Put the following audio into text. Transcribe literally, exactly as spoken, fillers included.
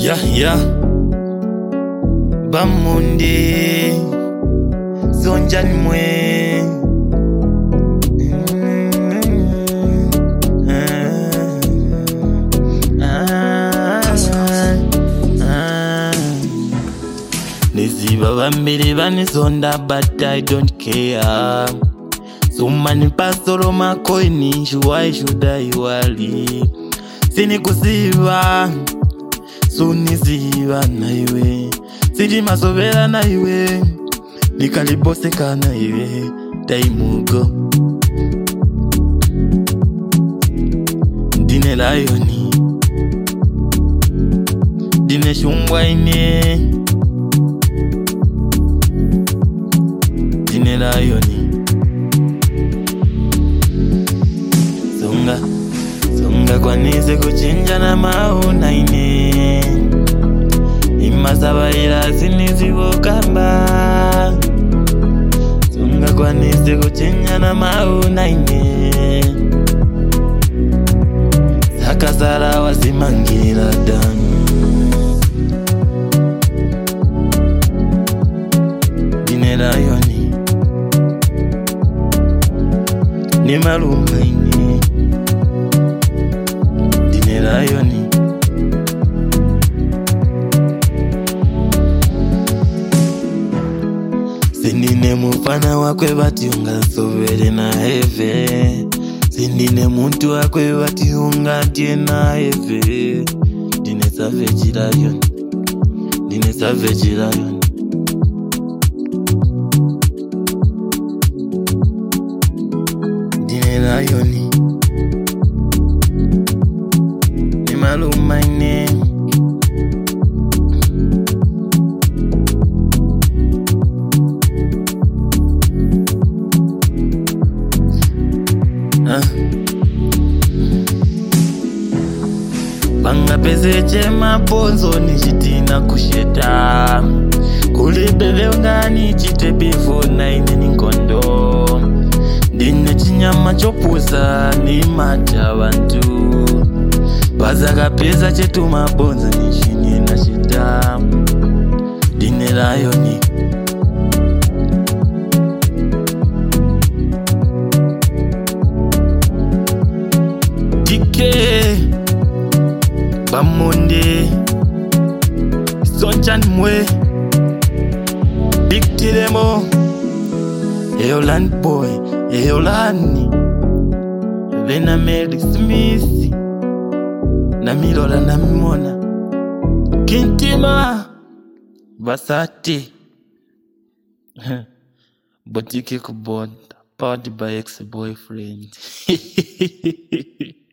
Yeah, yeah. Bamundi Zonjan mwe Niziba bambiri banisonda but I don't care. So many pastor my coin, why should I worry? Sini kusiba so niziba na iwe sidi masobera na iwe nikaliboseka na iwe daimugo Dine layoni Dine shumwa ine Dine layoni Songa Songa kwanize kuchinja na mauna ine Imasabaira sinizivo kamba Songa kwanize kuchinja na mauna ine Sakasara wasimangira danu Dine layoni Ni maluma ine Dine layoni Sindine mufana wakwe bati ungasovere na heve Sindine muntu wakwe bati ungatie na heve Dine savage lion Dine savage lion Dine layoni Ni maluma ine Banga pese chema ponzo ni chitina kusheta Kuli bebe ungani chite before na ine ninkondo Dine chinyama chopuza ni mata bantu Bazaga pesa chetu mabonzo ni shini na shita Dine layoni Bamundi Zonjan mwe Big Tiremo Eoland boy Eolani Vena Mary Smith Namilola namimona Kintima Basati Boutique board powered by ex-boyfriend